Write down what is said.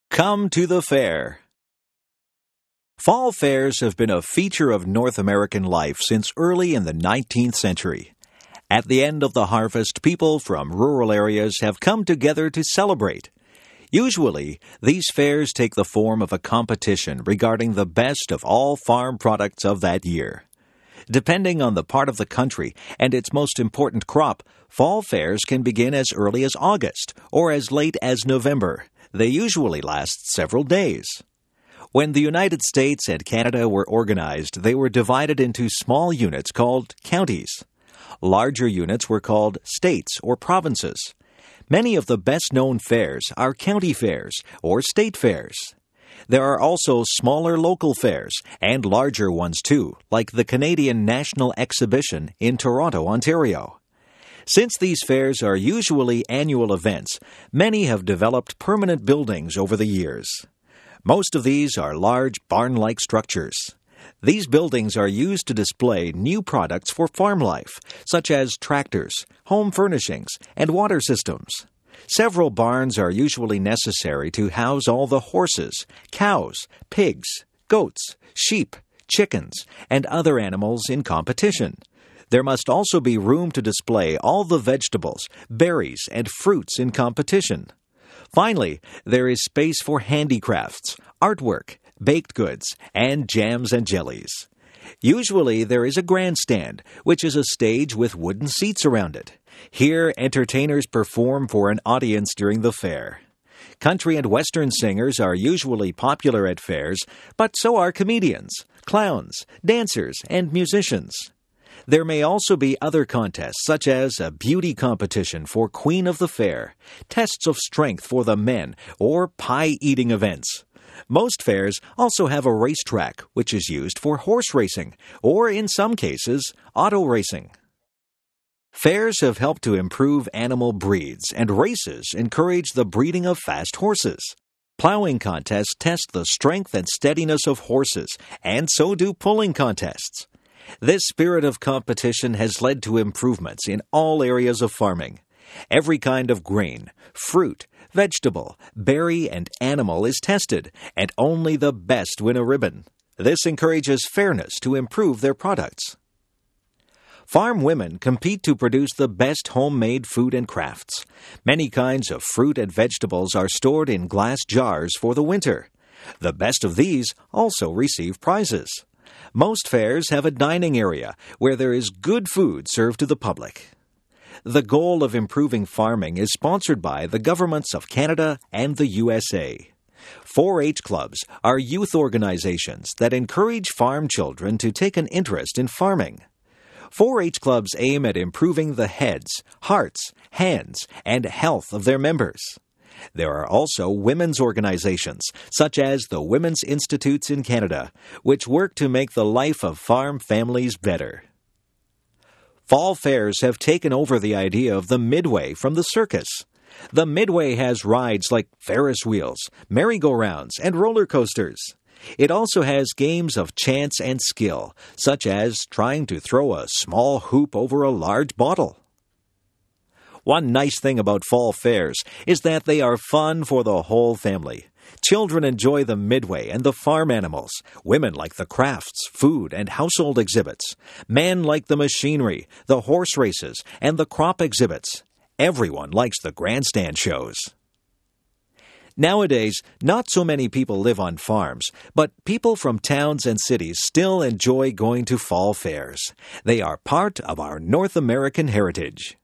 Come to the fair. Fall fairs have been a feature of North American life since early in the 19th century. At the end of the harvest, people from rural areas have come together to celebrate. Usually, these fairs take the form of a competition regarding the best of all farm products of that year. Depending on the part of the country and its most important crop, fall fairs can begin as early as August or as late as November. They usually last several days. When the United States and Canada were organized, they were divided into small units called counties. Larger units were called states or provinces. Many of the best-known fairs are county fairs or state fairs. There are also smaller local fairs and larger ones too, like the Canadian National Exhibition in Toronto, Ontario. Since these fairs are usually annual events, many have developed permanent buildings over the years. Most of these are large barn-like structures. These buildings are used to display new products for farm life, such as tractors, home furnishings, and water systems. Several barns are usually necessary to house all the horses, cows, pigs, goats, sheep, chickens, and other animals in competition. There must also be room to display all the vegetables, berries, and fruits in competition. Finally, there is space for handicrafts, artwork, baked goods, and jams and jellies. Usually there is a grandstand, which is a stage with wooden seats around it. Here, entertainers perform for an audience during the fair. Country and Western singers are usually popular at fairs, but so are comedians, clowns, dancers, and musicians. There may also be other contests, such as a beauty competition for Queen of the Fair, tests of strength for the men, or pie-eating events. Most fairs also have a racetrack, which is used for horse racing, or in some cases, auto racing. Fairs have helped to improve animal breeds, and races encourage the breeding of fast horses. Plowing contests test the strength and steadiness of horses, and so do pulling contests. This spirit of competition has led to improvements in all areas of farming. Every kind of grain, fruit, vegetable, berry, and animal is tested, and only the best win a ribbon. This encourages fairness to improve their products. Farm women compete to produce the best homemade food and crafts. Many kinds of fruit and vegetables are stored in glass jars for the winter. The best of these also receive prizes. Most fairs have a dining area where there is good food served to the public. The goal of improving farming is sponsored by the governments of Canada and the USA. 4-H clubs are youth organizations that encourage farm children to take an interest in farming. 4-H clubs aim at improving the heads, hearts, hands, and health of their members. There are also women's organizations, such as the Women's Institutes in Canada, which work to make the life of farm families better. Fall fairs have taken over the idea of the Midway from the circus. The Midway has rides like Ferris wheels, merry-go-rounds, and roller coasters. It also has games of chance and skill, such as trying to throw a small hoop over a large bottle. One nice thing about fall fairs is that they are fun for the whole family. Children enjoy the Midway and the farm animals. Women like the crafts, food, and household exhibits. Men like the machinery, the horse races, and the crop exhibits. Everyone likes the grandstand shows. Nowadays, not so many people live on farms, but people from towns and cities still enjoy going to fall fairs. They are part of our North American heritage.